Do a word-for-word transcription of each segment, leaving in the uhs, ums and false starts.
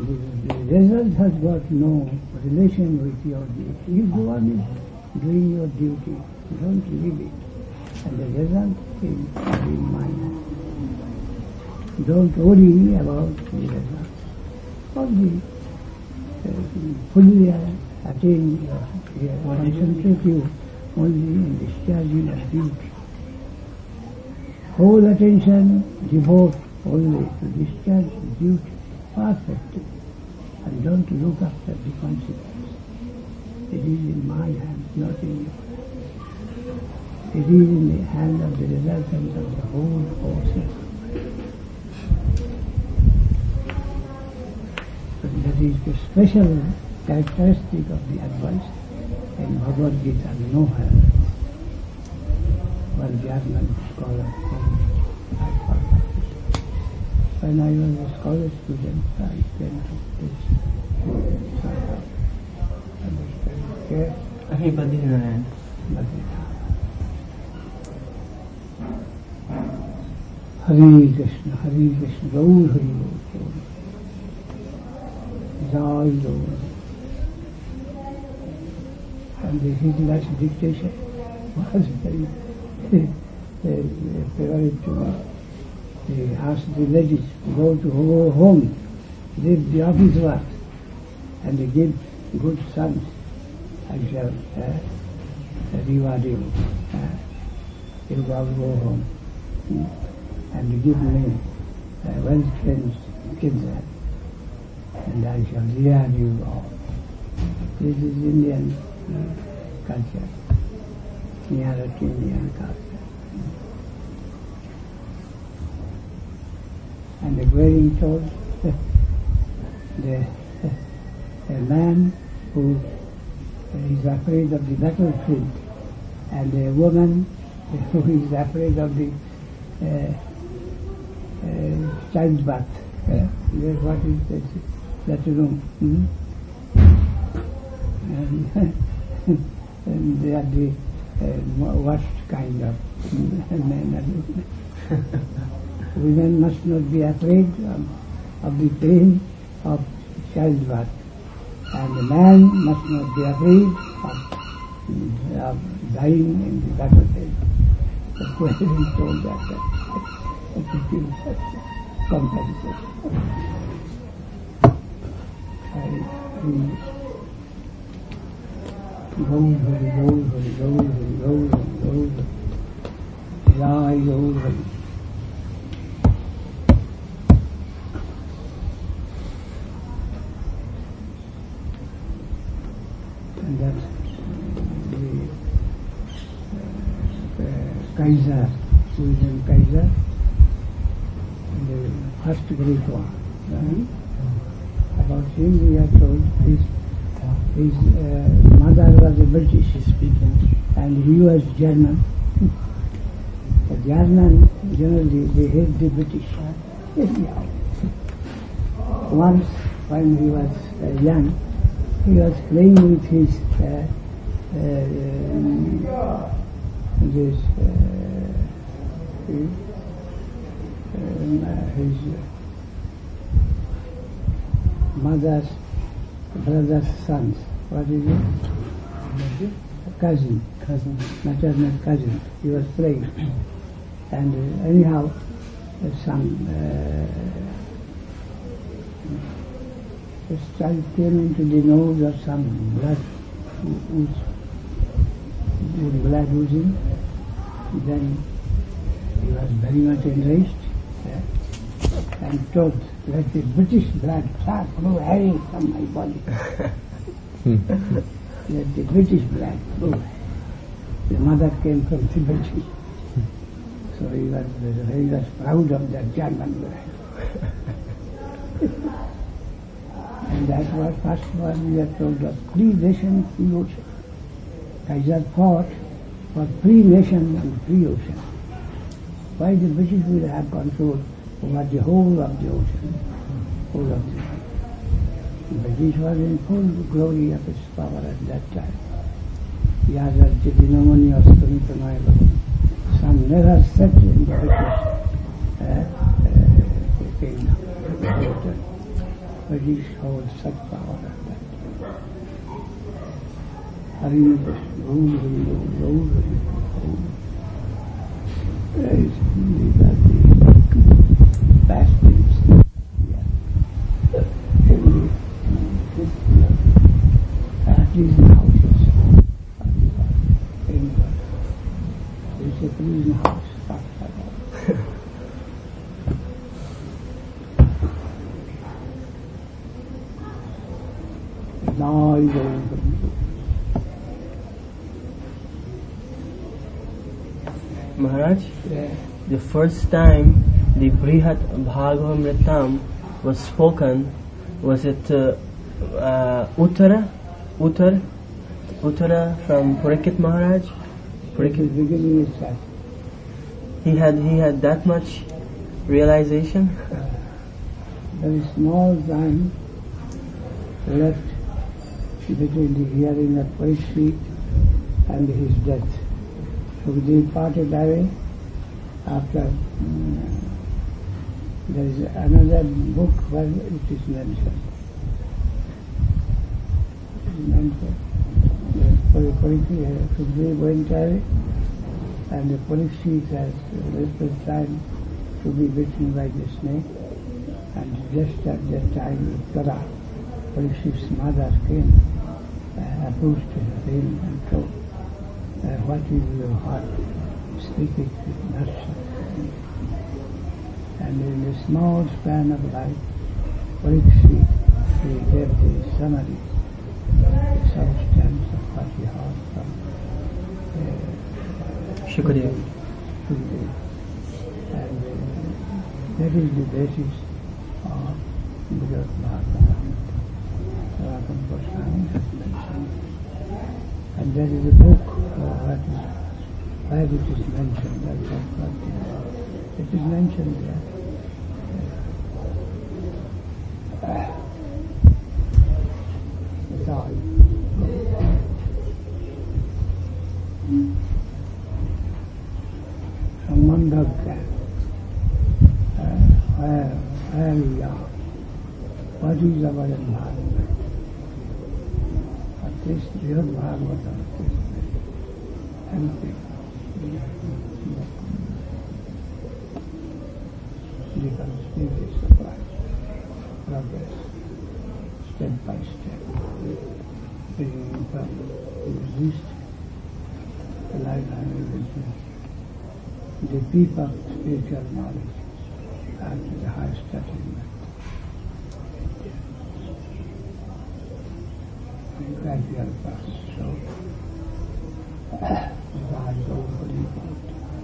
the, the result has got no relation with your duty. You go on doing your duty, don't leave it. And the result is in mind. Don't worry about the result. Only uh, fully attain your, your concentrate you only in discharging of duty. Whole attention devote only to discharge duty perfectly, and don't look after the consequence. It is in my hand, not in your hand. It is in the hand of the resultant of the whole process. But that is the special characteristic of the advice in Bhagavad Gita, nowhere. One German scholar told me, I thought of this. When I was a scholar student, I came to this sort of understanding. Okay? Everybody learned. Hare Krishna, Hare Krishna, Gaur Hari Gaur, Jai Gaur. And his last dictation was very favorite to me. He asked the ladies to go to her home, leave the office work, and they give good sons. I shall uh, reward you. Uh, you go home. Hmm. And give me uh, well-trained kids, and I shall rear you all. This is Indian uh, culture, nearer to Indian culture. And the Gwerin told the a man who is afraid of the battlefield, and a woman who is afraid of the uh, Uh, childbirth. Uh, what is that, that room? Hmm? And, and they are the uh, worst kind of men and women. Women must not be afraid of, of the pain of childbirth, and the man must not be afraid of, of dying in the battlefield. The President told that. that comparison. Hari, Gaur Hari, Gaur Hari, Gaur Hari, Gaur Hari, Gaur Hari, Jai Gaur Hari. And that's the uh, uh, Kaiser, William Kaiser, the first great one. Right? About him we are told his, his uh, mother was a British speaking and he was German. The German generally they hate the British. Anyhow, once when he was uh, young, he was playing with his uh, uh, this uh, his, Um, uh, his mother's brother's sons. What is it? Cousin. Cousin. Maternal cousin. He was playing. And uh, anyhow, uh, some uh, this child came into the nose of some blood, whose blood oozing. Then he was very much enraged. And told, let the British blood start flow away from my body. Let the British blood flow. The mother came from the British. So he was, he was proud of that German blood. And that was first one we are told of free nation, free ocean. Kaiser fought for free nation and free ocean. Why the British will have control over the whole of the ocean, whole of the world. The British was in full glory of its power at that time. Yadar Jidinamani Astamitanaya Bhavan. Sun never set in the British uh, uh, kingdom. Hari's holds such power as that. Hari just rule, rule, rule, rule. There is only that the fastings. Yeah. Every prison houses. It's a prison house. Now is over. Maharaj, Yeah. the first time the Brihat Bhagavamritam was spoken, was it uh, uh, Uttara? Uttar? Uttara from Parikshit Maharaj? Parikshit beginning is that. He had he had that much realization? Uh, very small time left between the hearing of Parikshit and his death. Sukadeva parted away after um, there is another book where it is mentioned. It is mentioned. Parikshit, Sukadeva went away and the Parikshit has little time to be bitten by the snake, and just at that time Uttara, Parikshit's mother, came, uh, approached him and told, uh, what is your heart speaking with nurture? And in a small span of life, Parikshit, he gave the summary, the substance of what he heard from uh, Shukadeva. Shukadeva. And uh, that is the basis of Brihat Bhagavatam. Bhagavatam Goswami has mentioned. And there is a book uh, that is, where it is mentioned. That's what it is. It is mentioned there. Uh, it's all. From Mandaka, uh, where, where we are, what is our environment? But this real Bhagavatam is helping because it is surprise, progress, step by step, bringing from the least lifetime business, the peak of spiritual knowledge and the highest attainment. Gradual process. So, God is overly important.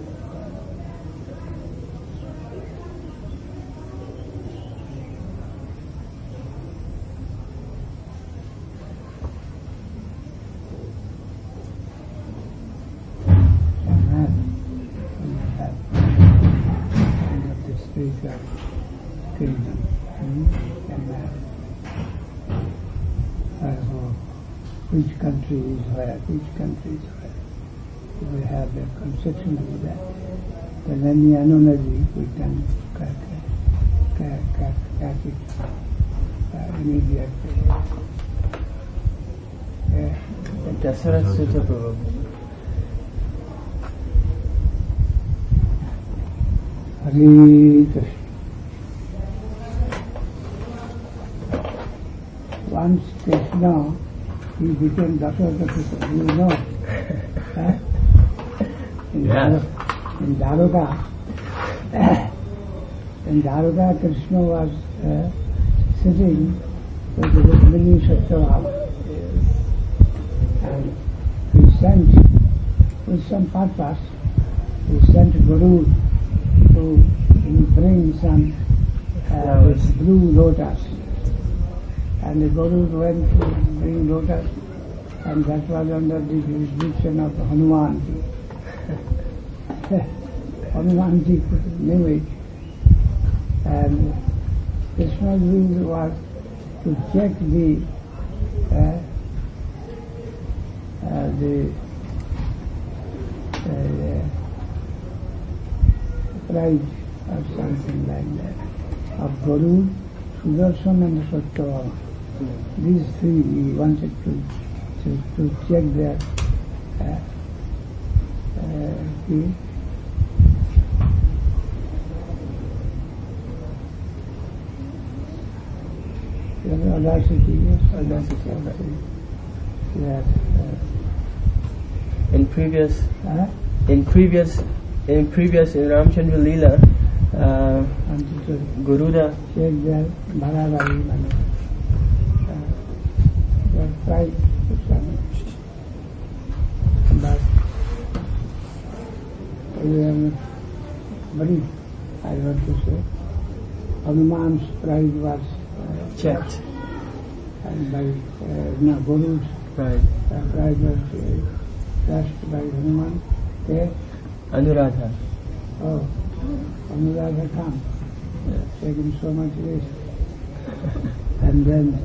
And that, when you have kind of the spiritual kingdom, hmm? and that, uh, which country is where, which country is where. If we have a conception of that, then any analogy we can catch it uh, immediately. Yeah. Dasarat Sutta Prabhu. Hare Krishna. Once Krishna, he became Dasarata, you know. eh? In, Yeah. Dar- in Daruka, in Daruka, Krishna was uh, sitting with the Rukmini Satyabhama. And he sent, with some purpose, he sent Guru to bring some uh, this blue lotus. And the Guru went to bring lotus, and that was under the jurisdiction of Hanumanji. Hanumanji knew it, and Krishna's will was to check the uh, uh, the uh, price or something like that of Guru Sudarshan and Satyavama. Mm. These three he wanted to to, to check their uh, uh, the, the audacity, yes, audacity, audacity. That, uh, in previous uh, in previous in previous in Ramchandra Leela, uh, wanted to Garuda check their bharabari money. Uh, they tried to some, but um, brief, I want to say. Hanuman's pride was uh, checked. And by uh, no, Guru's Right. uh, pride was uh, crushed by Hanuman. There, Anuradha. oh, Anuradha come, uh, taking so much risk. And then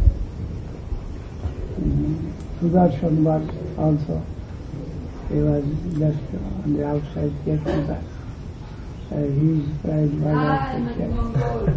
um, Sudarshan was also, he was just on the outside getting back. Uh, his pride was also checked.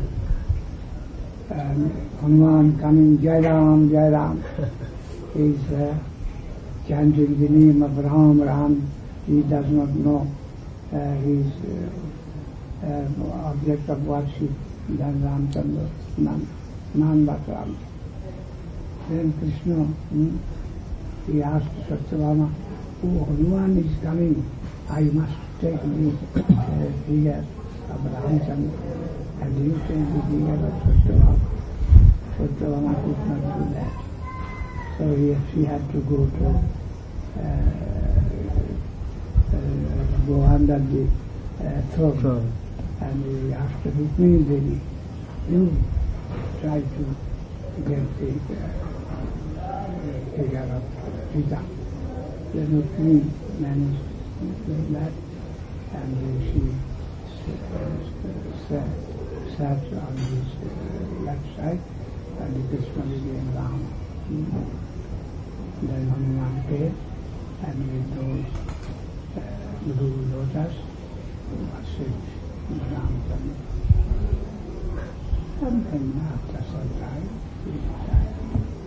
And Hanuman coming, Jai Ram, Jai Ram, is uh, chanting the name of Ram, Ram. He does not know uh, his uh, uh, object of worship, than Ramchandra, none, none but Ram. Then Krishna, hmm, he asked Satyavama, oh, Hanuman is coming, I must take the uh, figure of Ramchandra. And you take the figure of Satyavama. Satyavama could not do that. So he, she had to go to uh, uh, go under the uh, throne. Throne. And he asked the Rukmini Devi, you try to get the uh, figure of Sita. The Rukmini managed to do that, and she uh, sat on his uh, left side, and Krishna became Ram. Then Hanuman came, and with those uh, blue lotus worshipped Ramchandra. And then after some time, he died.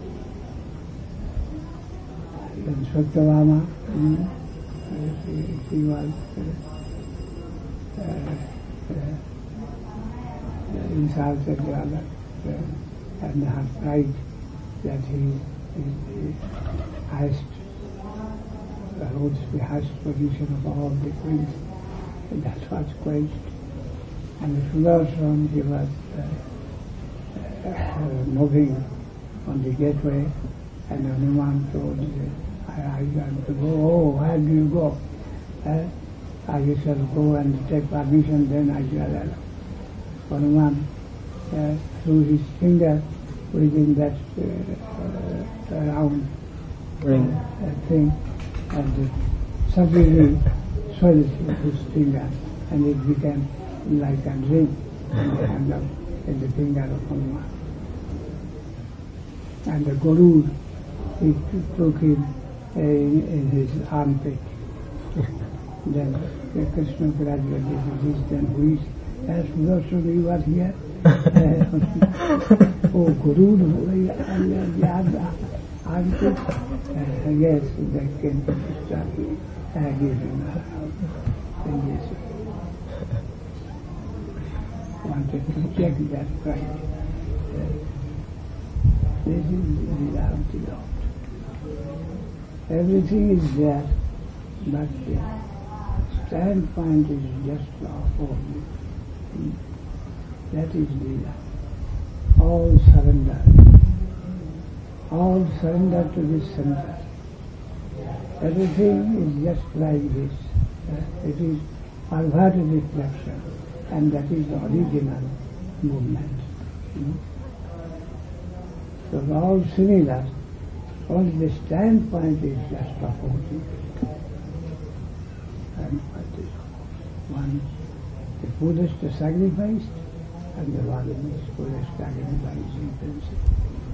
Then Satyavama, hmm, he, he was uh, uh, uh, insulted rather, uh, and had pride that he is the highest, uh, holds the highest position of all the queens. That was quenched. And Sudarshan, he was uh, uh, moving on the gateway, and Hanuman told him, I, I want to go. Oh, where do you go? Uh, I shall go and take permission, then I shall allow. Hanuman uh, threw his finger within that uh, uh, round Ring. uh, thing, and uh, suddenly swelled his finger, and it became like a ring in the hand of in the finger of Hanuman. And the Guru, he took him uh, in, in his armpit. Then uh, Krishna gradually released, and who is, as Sudarshan, you are here. Uh, oh, Guru, and the other armpit. Uh, yes, they came to start uh, giving uh, and yes, wanted to check that pride. Uh, this is the love of the Lord. Everything is there, but the standpoint is just for you. That is Leela. All surrender. All surrender to this center. Everything is just like this. Uh, it is perverted reflection, and that is the original movement. Hmm? So all similar, only the standpoint is just opposite. Standpoint is opposite. One, the Buddhist is sacrificed, and the one is Buddhist sacrificing principle.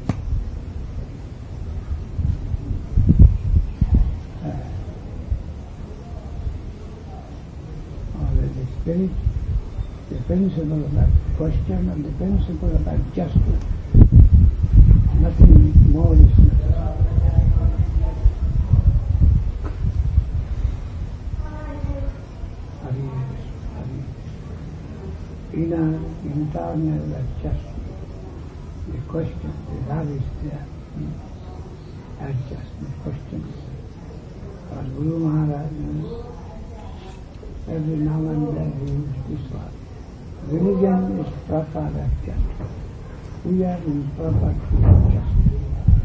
Uh, or the spirit, the principle about question and the principle about justice. Nothing more is necessary. Inner, internal adjustment. The question, the love is there. Adjustment, questions. Our Guru Maharaj, every now and then he used this word. Religion is proper adjustment. We are improper adjustment.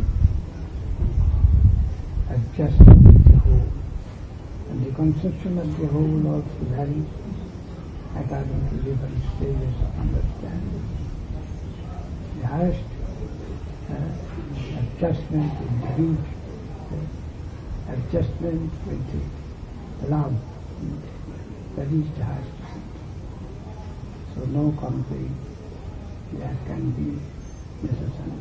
Adjustment of the whole. And the conception of the whole also varies according to different stages of understanding. The highest uh, adjustment with the reach, uh, adjustment with the love, that is the highest sense. So no complaint that can be necessary.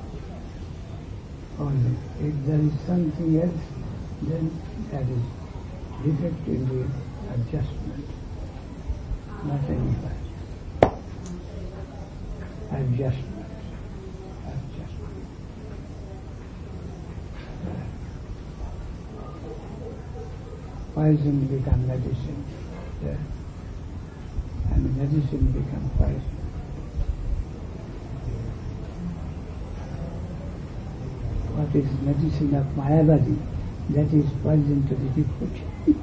Only if there is something else, then that is defect in the adjustment. Not any fact. Adjustment. Adjustment. Poison become medicine. Yeah. And medicine become poison. What is medicine of Mayavadi? That is poison to the devotee.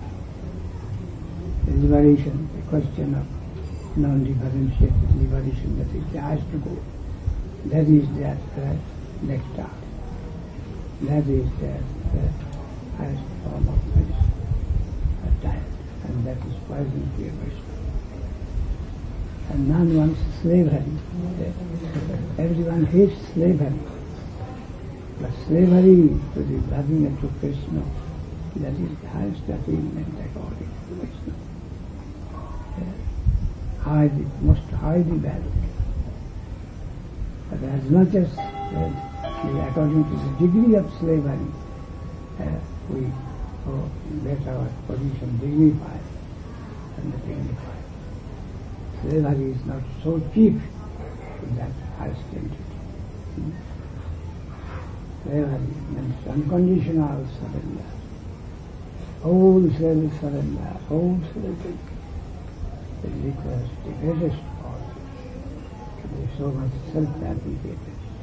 The liberation, the question of non-differentiated liberation, that is the highest goal. That is their uh, nectar. That is their uh, highest form of medicine, a diet, and that is poison to everyone. And none wants slavery. Everyone hates slavery. But slavery to the loving and to Krishna, that is the highest attainment according to Krishna. Highly, most highly valued. But as much as uh, according to the degree of slavery, uh, we oh, let our position dignify and dignified. Slavery is not so cheap in that highest entity. Hmm? Slavery means unconditional surrender. Whole self-surrender, whole self-surrender. It requires the greatest power to be so much self-abnegated.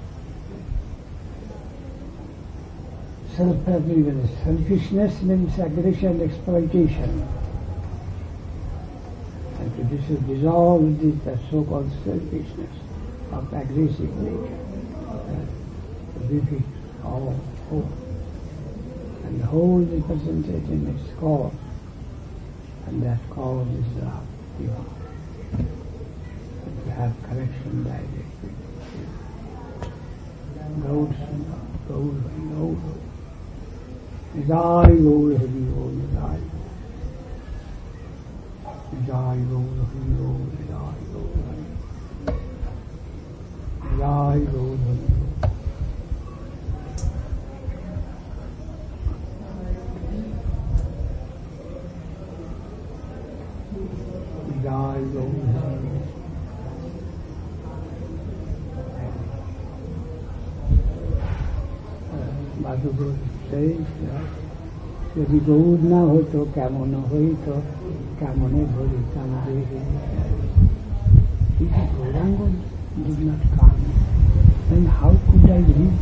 Self-abnegated. Selfishness means aggression, exploitation. And to dis- dissolve this, the so-called selfishness of aggressive nature, uh, to defeat all whole. And the whole represented in its cause, and that cause is love. And to have correction directly. Gold, gold, gold. Jai gold, Hari gold, Jai. Jai gold, Hari gold, Jai gold, Hari. Jai gold, Hari gold. Jai gold, Hari gold. Madhuguru says that যদি গৌর না হতো কেমন হইত কেমনে ধরিতাম দেহে if Gauranga did not come, then how could I live?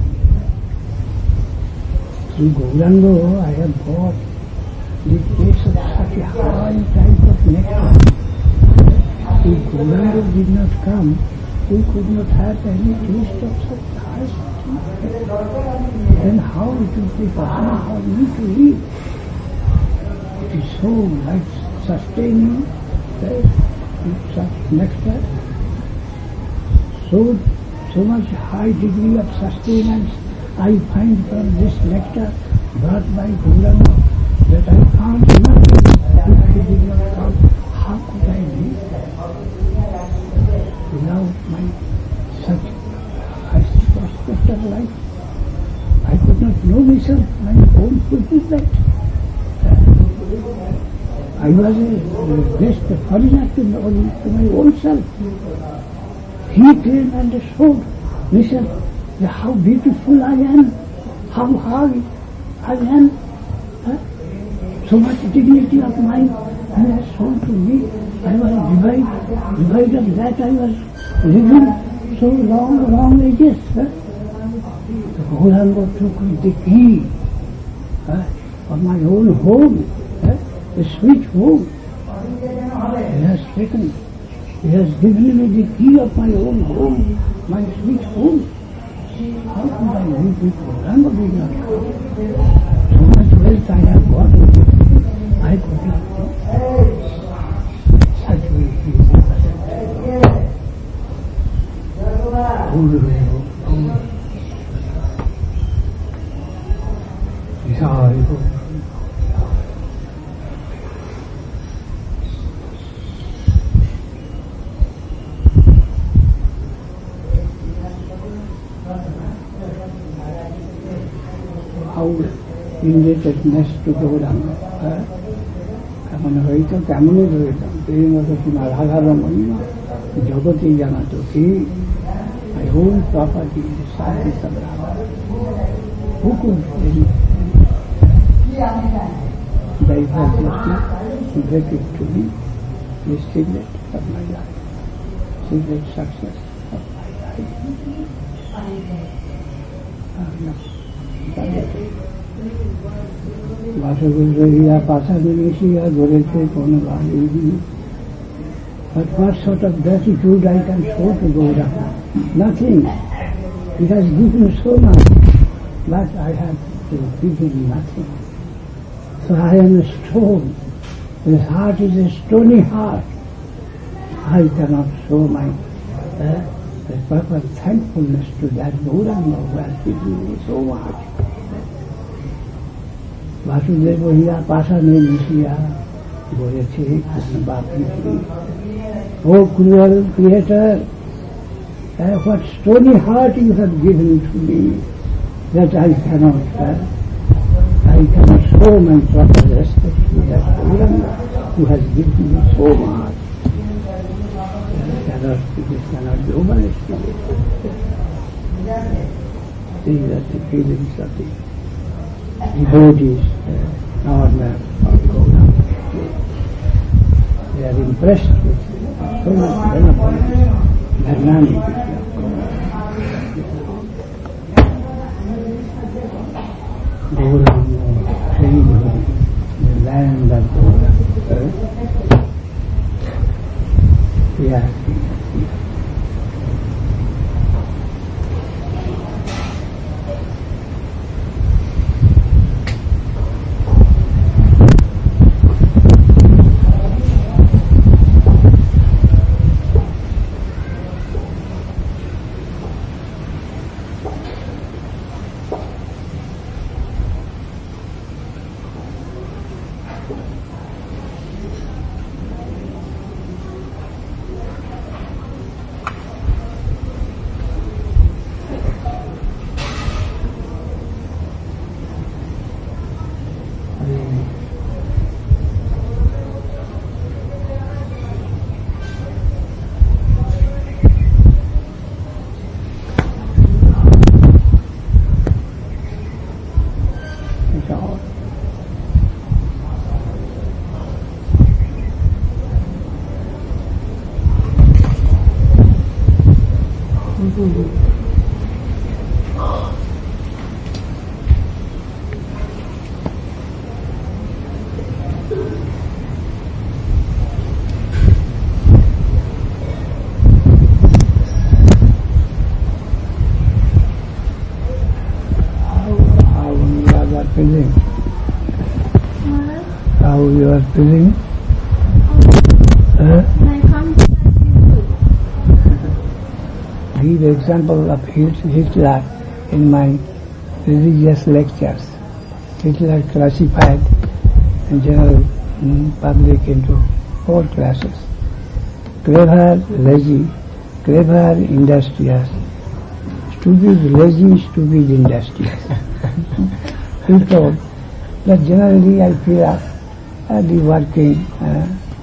Through Gauranga I have got the taste of such a high type of nectar. If Gauranga did not come, we could not have any taste of such high nectar. Then how it would be possible for me to live? It is so life-sustaining, that with such nectar, so, so much high degree of sustenance I find from this nectar brought by Gauranga, that I can't imagine if he did not come, how could I live without my such high prospect of life? I could not know myself, my own fulfillment. I was a best foreigner to, to my own self. He came and showed, listen, how beautiful I am, how high I am, huh? So much dignity of mind he has shown to me. I was divided, divided of that I was living so long, long ages. Huh? The Gauranga took the key huh, of my own home, huh? The switch home. He has taken, he has given me the key of my own home, my switch home. How could I live with Gauranga did not come? So much wealth I have got, I could not do. Such way he was. Guru, Guru. Sorry, Guru. How indebtedness to Gauranga. এখন হয়তো কেমনই রইলাম এই মতো কিনা রাধারণ মহিমা জগতেই জানাতো কি my whole property is the service of Radha. Who could divergently break it to me the secret of my life, secret success of my life. Ah, no. Vasagurya Pasadurishya Gurete Konavali. But what sort of gratitude I can show to Gauranga? Nothing. He has given so much, but I have given nothing. So I am a stone. His heart is a stony heart. I cannot show my uh, the proper thankfulness to that Gauranga who has given me so much. Vasudeva Hiya Pasane Nishiya Goreche Bapiti. Oh cruel Creator, uh, what stony heart you have given to me that I cannot, uh, I cannot show my proper respect to that Gauranga who has given me so much. This cannot, this cannot be overestimated. These are the feelings of the devotees, uh, normal of Gauranga. They are impressed with so much benevolence, magnanimity of Gauranga. Gauranga, the land of Gauranga. Yeah. Feeling? How you are feeling? Uh, My confidence is good. Give example of Hitler in my religious lectures. Hitler classified in general mm, public into four classes: clever, lazy, clever, industrious, stupid, lazy, stupid, industrious. He told that generally I feel uh, the working uh,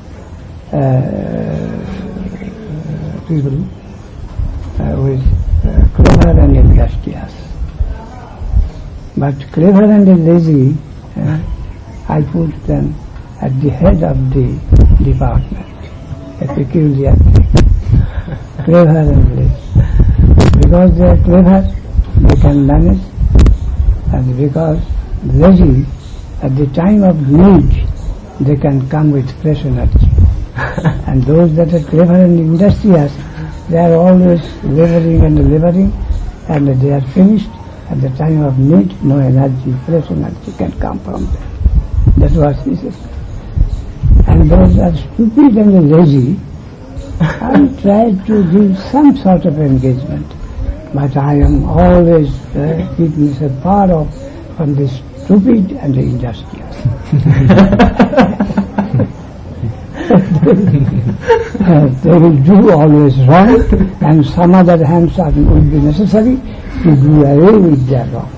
uh, people uh, with uh, clever and industrious. But clever and lazy, uh, I put them at the head of the department, a peculiar thing. Clever and lazy. Because they are clever, they can manage, and because lazy, at the time of need, they can come with fresh energy. And those that are clever and industrious, they are always laboring and laboring, and they are finished. At the time of need, no energy, fresh energy can come from them. That was his system. And those that are stupid and lazy, I try to give some sort of engagement, but I am always uh, keeping myself far off from the stupid and the industrious. uh, they will do always wrong, and some other hands are, will be necessary to do away with their wrong.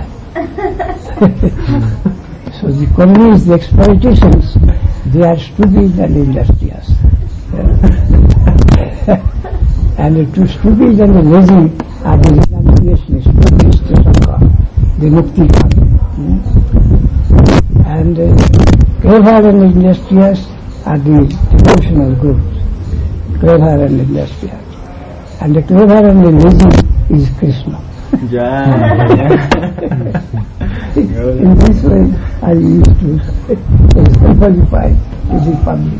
So the colonies, the exploitations, they are stupid and industrious. And to stupid and lazy are the renunciationists, Buddhists, the Mukti Kami. Hmm? And uh, clever and industrious are the devotional groups, clever and industrious. And the clever and the lazy is Krishna. In this way, I used to exemplify to the public.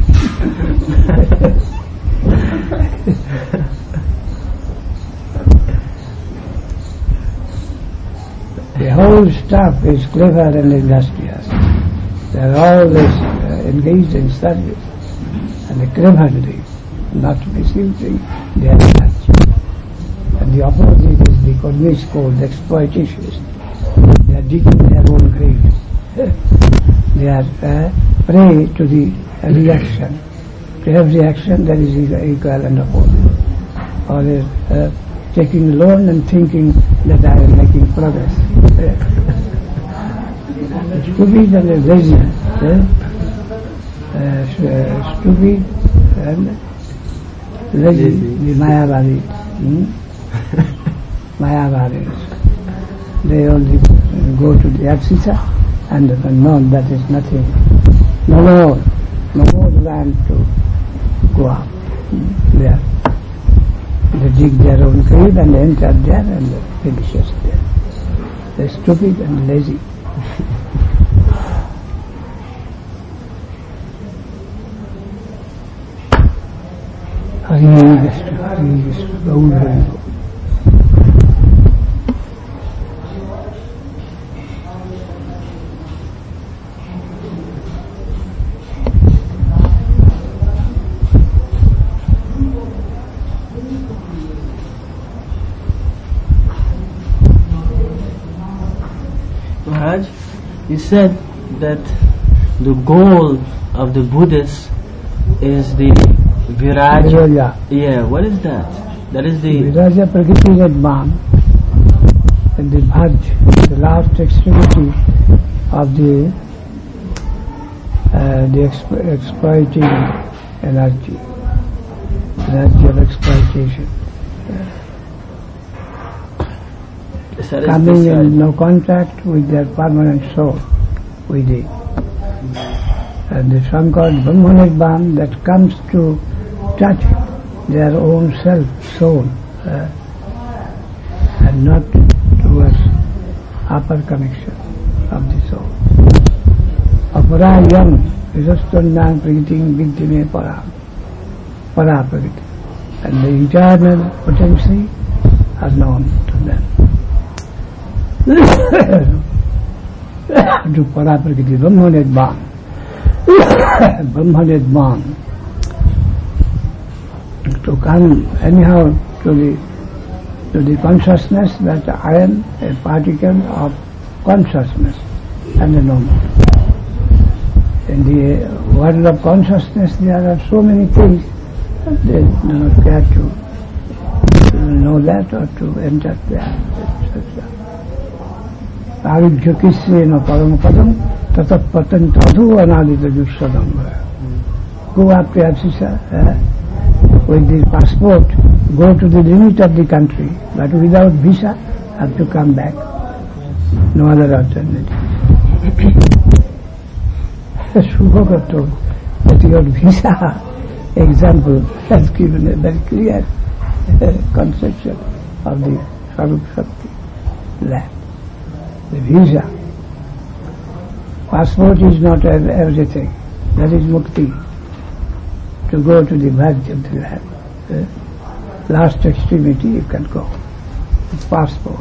The whole staff is clever and industrious. They are always uh, engaged in service, and they cleverly, not misusing their energy. And the opposite is the Cornish called the exploitationists. They are digging their own grave. They are uh, prey to the uh, reaction. To have reaction, there is equal and opposite. Or uh, taking loan and thinking that I am making progress. Stupid and lazy. Uh, uh, stupid and lazy, the Mayavadis. Hmm? Mayavadis. They only go to the exercise and no, that is nothing. No more, no more land to go up there. They dig their own grave and enter there and finish us there. They're stupid and lazy. Hari Krishna, Hari Krishna, Gaur Hari. Maharaj, you said that the goal of the Buddhists is the Viraja. Viraja. Yeah, what is that? That is the Viraja Prakriti Radman, and the Bhaj, the last extremity of the uh, the exp- exploiting energy, energy of exploitation. Coming in no contact with their permanent soul, with it. And the Sankara Brahmanidbam that comes to touch their own self, soul, uh, and not towards upper connection of the soul. Aparayam visastundam pragitim vidhime param, para pragitim. And the internal potency are known to them. To para prakriti, Brahmanidbam. Brahmanidbam. To come anyhow to the to the consciousness that I am a particle of consciousness and no more. In the world of consciousness there are so many things that they do not care to, to know that or to enter there. Arujya kisre no param padam Tatap patan tadhu anadita jussadam. Go after Absisa uh, with the passport, go to the limit of the country, but without visa, have to come back. No other alternative. Shubhaka told that your visa example has given a very clear uh, conception of the Swarup Shakti land. The visa. Passport is not everything. That is mukti. To go to the verge of the land. Uh, last extremity you can go. It's passport.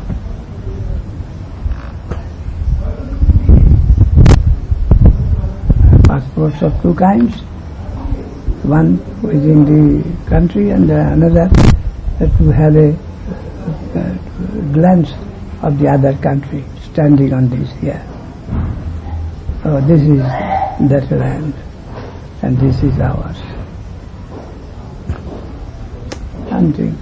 Passports of two kinds. One within the country and another that to have a, a glance of the other country standing on this here. Oh, this is that land and this is ours. Something.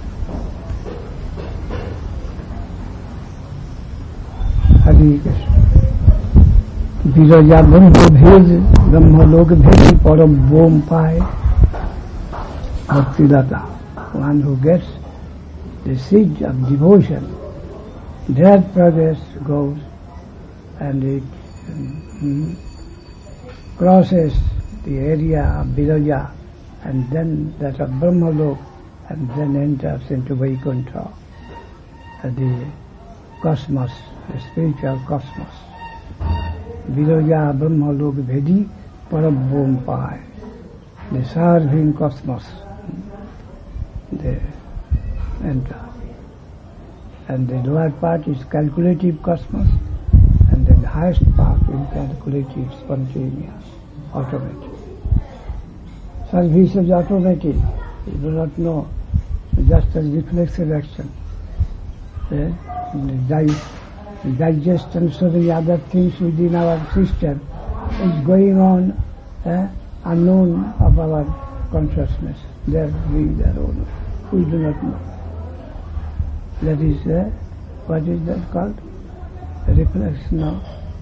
Hare Krishna. Viraja Brahma Bhed, Brahma Lok Bhed, Param Bom Pai, Bhakti-data. One who gets the seed of devotion, their progress goes and it um, crosses the area of Viraja and then that of Brahma Lok and then enters into Vaikuntha, the cosmos, the spiritual cosmos. Viraja Brahma Lok Bhedi Param Bom Pai, the serving cosmos, they enter. And the lower part is calculative cosmos, and then the highest part is calculative, spontaneous, automatic. Service is automatic. You do not know, just as reflexive action. Eh? The digestion, so many other things within our system is going on eh? unknown of our consciousness. They are doing their own. We do not know. That is, uh, what is that called? A reflection of.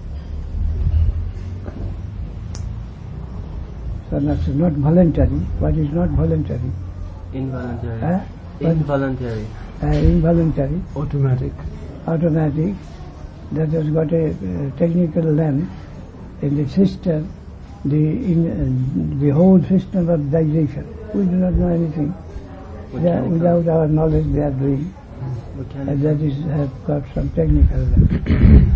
So that's not voluntary. What is not voluntary? Involuntary. Uh, involuntary. Uh, involuntary. Automatic. Automatic. That has got a uh, technical name in the system, the in uh, the whole system of digestion. We do not know anything. Are, without our knowledge, they are doing. And that is have got some technical name.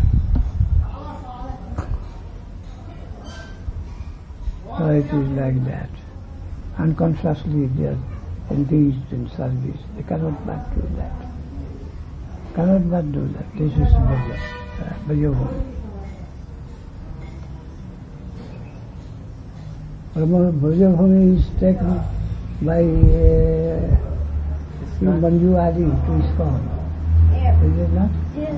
So it is like that. Unconsciously they are engaged in service. They cannot but do that. Cannot but do that. This is Bhaja. Uh, Bhajavami. Bhajavami is taken by uh, Manju Adi to ISKCON. Yeah. Is it not? Yes.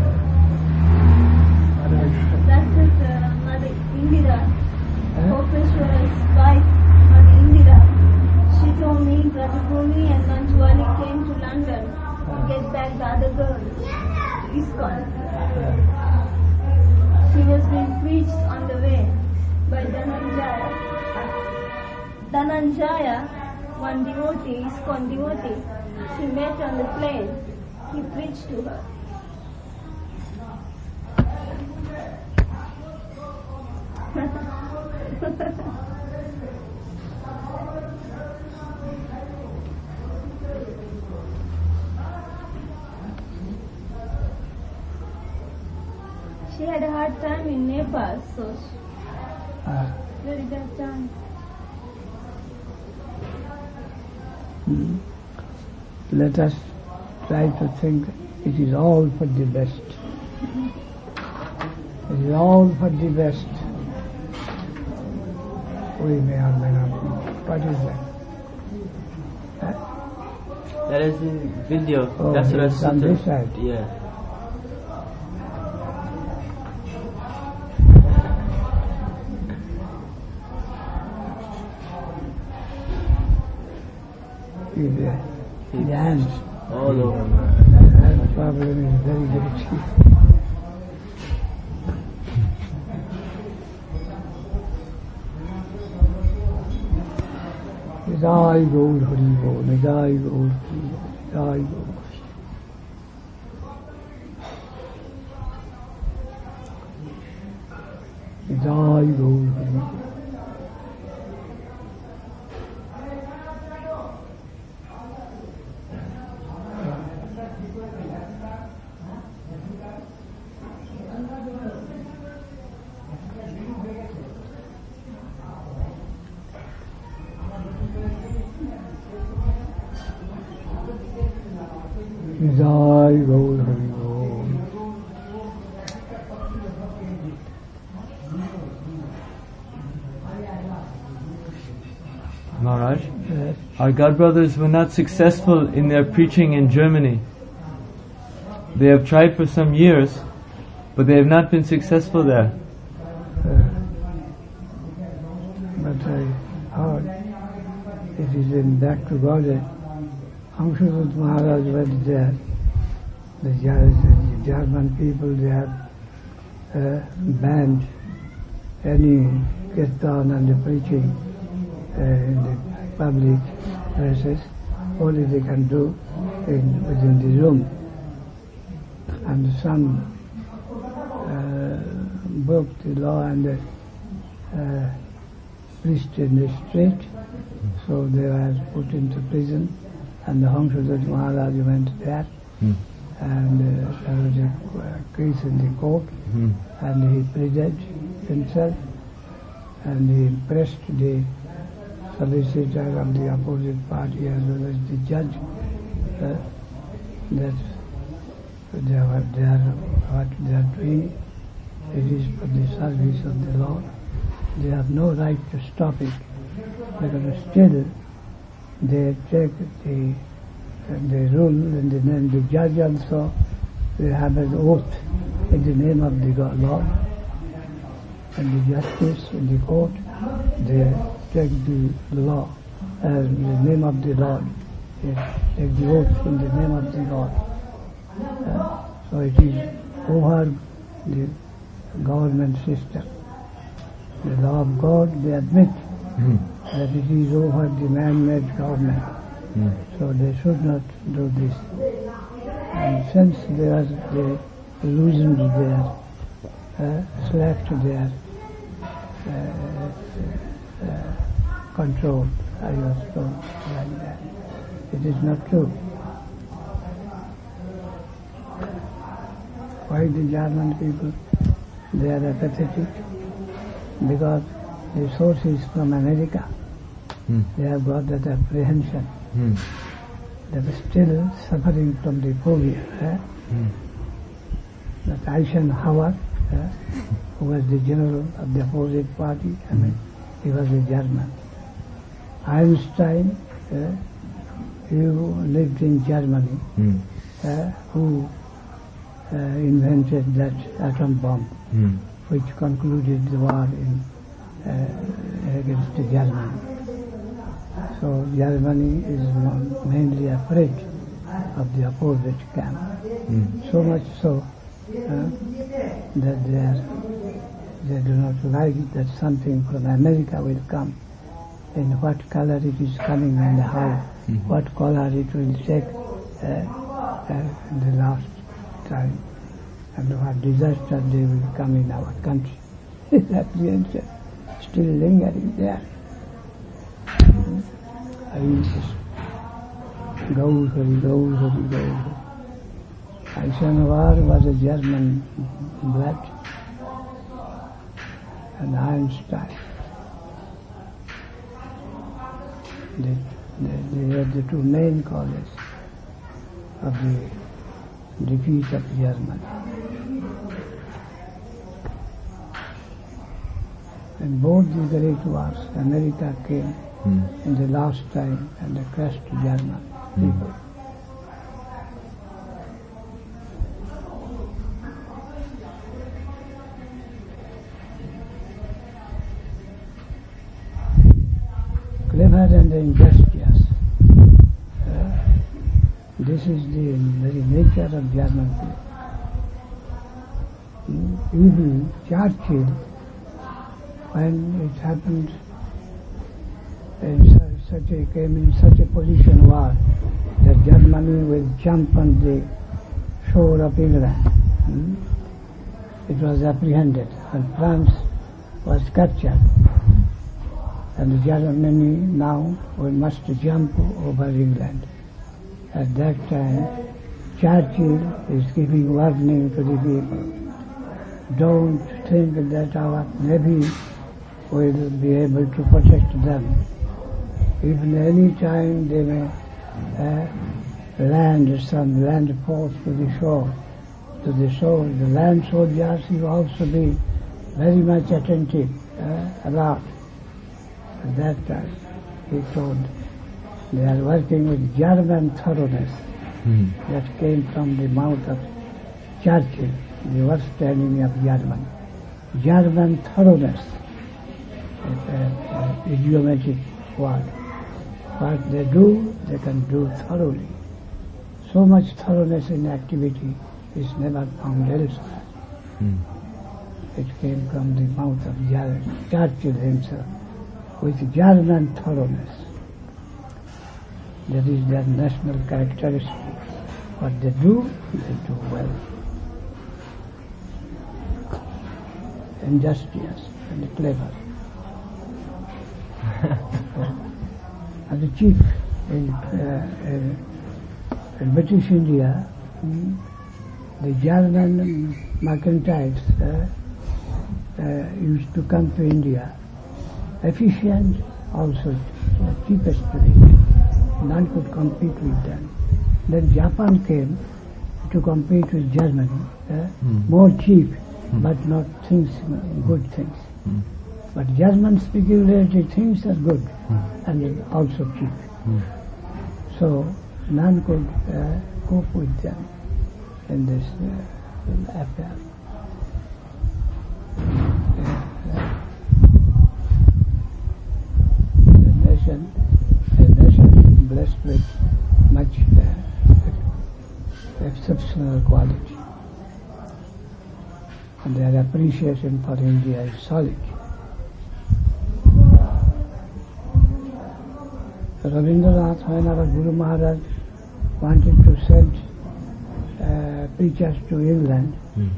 That's with uh, Mother Indira. Huh? Professor's wife, Mother Indira. She told me Pratibhumi and Manju Adi came to London to get back the other girls to ISKCON. She was being preached on the way by Dhananjaya. Dhananjaya, one devotee, ISKCON devotee, she met on the plane. He preached to her. She had a hard time in Nepal, so she, Uh, very bad time. mm. Let us try to think it is all for the best. It is all for the best. We may or may not know. What is that? Huh? That is the video. Oh, That's what I it's on this side. Yeah. The, the hands. All over. That problem is very, very cheap. Jai Gaur Hari Bol, Jai Gaur Hari Bol, Jai Gaur. Jai Gaur Hari Bol. Jai Gaur Hari Bol. Maharaj, Yes. our godbrothers were not successful in their preaching in Germany. They have tried for some years, but they have not been successful there. Uh, but I heard it is in back to Godhead. Amshuddha Maharaj went there. The, Ger- the German people, they have uh, banned any kirtan and the preaching uh, in the public places. Only they can do in, within the room. And some uh, broke the law and the uh, preached in the street, so they were put into prison. And the Amshuddha Maharaj went there, Hmm. and uh, there was a uh, case in the court, Hmm. and he pleaded himself, and he impressed the solicitor of the opposite party as well as the judge uh, that they are, they are, what they are doing, it is for the service of the Lord. They have no right to stop it, because still they take the the rule, and then the judge also will have an oath in the name of the God, Lord, and the justice in the court, they take the law as in the name of the Lord. They take the oath in the name of the Lord. Uh, so it is over the government system. The law of God, they admit Hmm. that it is over the man-made government. Hmm. So they should not do this. And since they are they loosened their, uh, slacked their uh, uh, control, I was told like that. It is not true. Why the German people, they are apathetic? Because the source is from America. Hmm. They have got that apprehension. Hmm. They were still suffering from the phobia. Eh? Hmm. That Eisenhower, eh, who was the general of the opposite party, I mean, he was a German. Einstein, eh, he lived in Germany, Hmm. eh, who uh, invented that atom bomb, Hmm. which concluded the war in, uh, against Germany. So Germany is mainly afraid of the opposite camp. Hmm. So much so uh, that they, are, they do not like that something from America will come. In what color it is coming and how, Mhm. what color it will take uh, uh, in the last time, and what disaster they will come in our country. That the answer still lingering there. I just go, Hari, go, Hari, go. Eisenhower was a German blood, and Einstein. They, they, they were the two main causes of the defeat of Germany. And both the great wars, America came Hmm. in the last time and they crushed German people. Clever and industrious. Uh, this is the very nature of German people. Even Churchill, when it happened in such a, came in such a position war that Germany will jump on the shore of England. Hmm? It was apprehended and France was captured. And Germany now we must jump over England. At that time, Churchill is giving warning to the people. Don't think that our navy will be able to protect them. Even any time they may uh, land some land force to the shore, to the shore, the land soldiers will also be very much attentive, uh, alert. At that time, he told, they are working with German thoroughness. Mm. That came from the mouth of Churchill, the worst enemy of Germany. German thoroughness, an idiomatic word. What they do, they can do thoroughly. So much thoroughness in activity is never found elsewhere. Mm. It came from the mouth of Churchill himself, with German thoroughness. That is their national characteristic. What they do, they do well. Industrious and clever. And the chief in, uh, in, in British India, hmm, the German merchantiles uh, uh, used to come to India. Efficient, also the cheapest rate. None could compete with them. Then Japan came to compete with Germany, uh, mm. more cheap, mm. but not things, good things. Mm. But German peculiarity things are good mm. and also cheap. Mm. So none could uh, cope with them in this uh, affair. Uh, the nation, a nation blessed with much uh, exceptional quality, and their appreciation for India is solid. Rabindranath, when our Guru Maharaj wanted to send uh, preachers to England,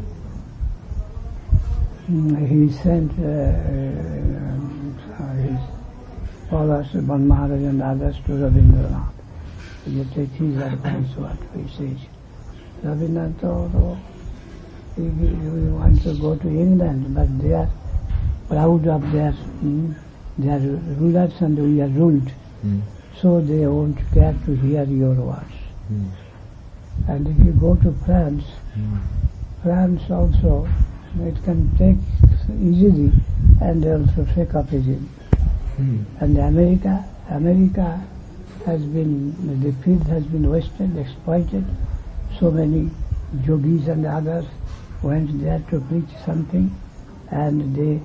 mm. he sent uh, uh, his followers, Ban Maharaj and others, to Rabindranath. You take his advice, what he says. Rabindranath thought, oh, we, we want to go to England, but they are proud of their, mm, their rulers and we are ruled. Mm. So they won't care to hear your words. Mm. And if you go to France, mm. France also, it can take easily and also take up easily. Mm. And America, America has been, the field has been wasted, exploited. So many yogis and others went there to preach something, and they,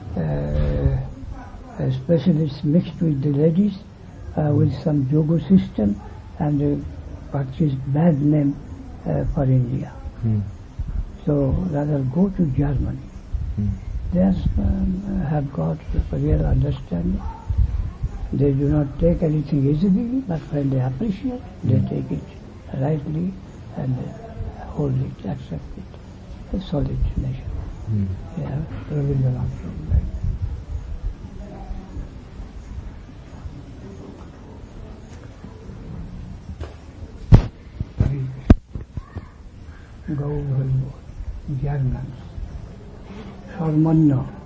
uh, specialists mixed with the ladies, Uh, with some yoga system, and uh, purchased bad name uh, for India. Mm. So rather go to Germany. Mm. They um, have got a real understanding. They do not take anything easily, but when they appreciate, mm. they take it rightly and uh, hold it, accept it. A solid nation. Mm. Yeah, Rabindranath from like go Germans, Sarmanna.